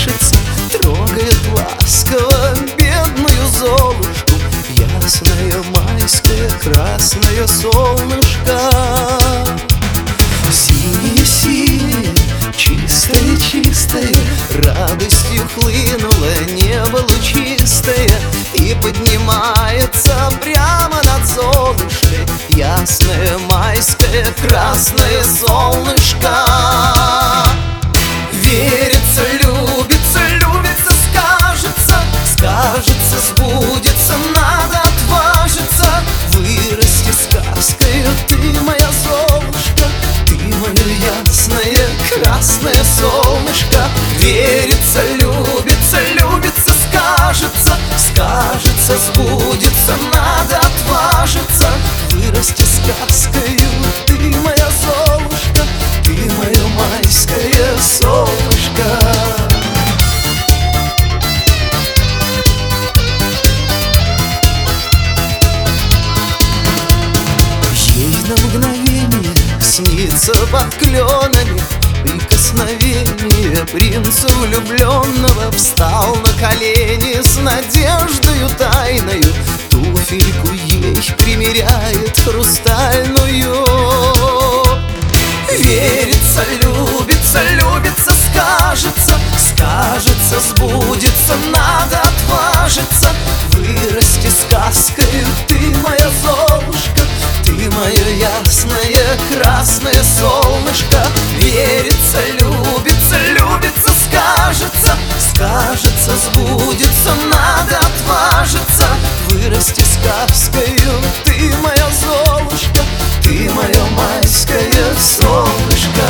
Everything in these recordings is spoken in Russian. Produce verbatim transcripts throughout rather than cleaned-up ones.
колышется, трогает ласково бедную Золушку. Ясное майское красное солнышко, синее-синее, чистое-чистое, радостью хлынуло небо лучистое и поднимается прямо над Золушкой ясное майское красное солнышко. Верится, любится, любится, скажется, скажется, сбудется, надо отважиться. Вырасти сказкою ты, моя Золушка, ты мое ясное красное солнышко. Верится, любится, любится, скажется, скажется, сбудется, надо отважиться. Вырасти сказкою ты, моя Золушка, ты мое майское солнышко. Ей на мгновение снится под кленами прикосновение принца влюбленного. Встал на колени с надеждою тайною, туфельку ей примеряет хрустальную. Верится, любится, любится, скажется, скажется, сбудется, надо отважиться. Вырасти сказкою ты, моя Золушка, ты мое ясное красное солнышко. Верится, любится, любится, скажется, скажется, сбудется, надо отважиться. Вырасти сказкою ты, моя Золушка, ты мое майское солнышко.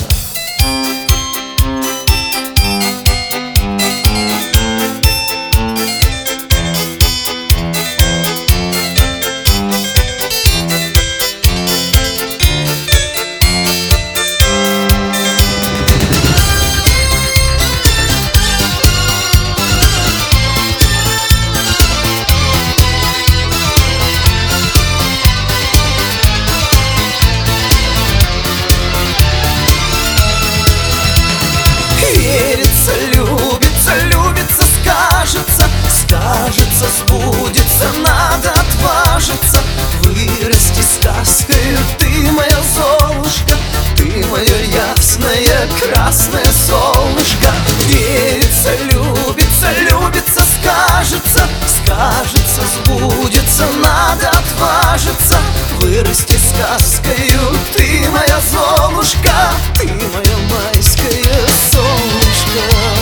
Верится, любится, любится, скажется, скажется, сбудется, надо отважиться. Вырасти сказкою ты, моя Золушка, ты мое ясное красное солнышко. Верится, любится, любится, скажется, скажется, сбудется, надо отважиться. Вырасти сказкою ты, моя Золушка, ты мое майское солнышко.